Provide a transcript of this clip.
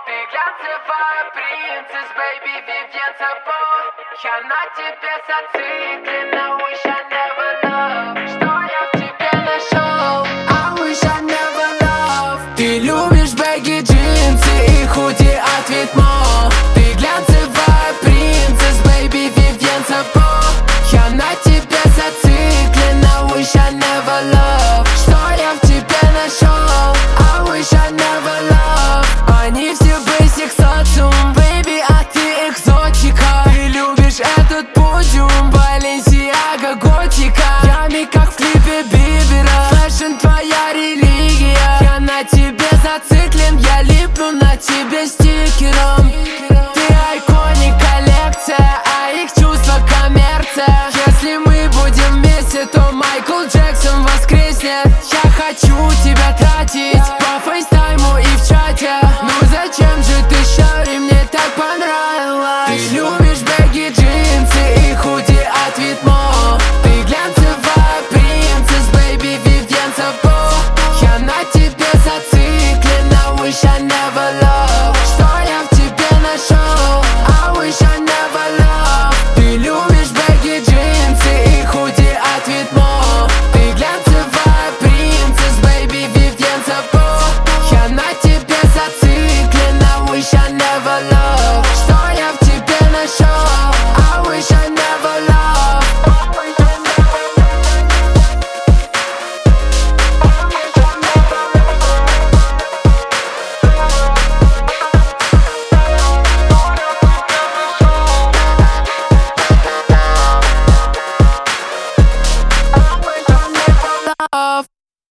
Ты глянцевая принцесс, baby, Vivienne Chabot. Я на тебе зациклена, wish I never love. Что я в тебе нашел? I wish I never love. Ты любишь бэги, джинсы и худи от Витмо. Ты глянцевая принцесс, baby, Vivienne Chabot. Я на тебе зациклена, wish I never love. Что я в тебе нашел? I wish I never love. Они все basic социум, baby, а ты экзотика. Ты любишь этот подиум, Balenciaga, готика. Ями как в клипе Бибера, фэшн твоя религия. Я на тебе зациклен, я липну на тебе стикером. Ты айконик, коллекция, а их чувства коммерция. Если мы будем вместе, то Майкл Джексон воскреснет. Я хочу тебя тратить по фейстайму и в чате.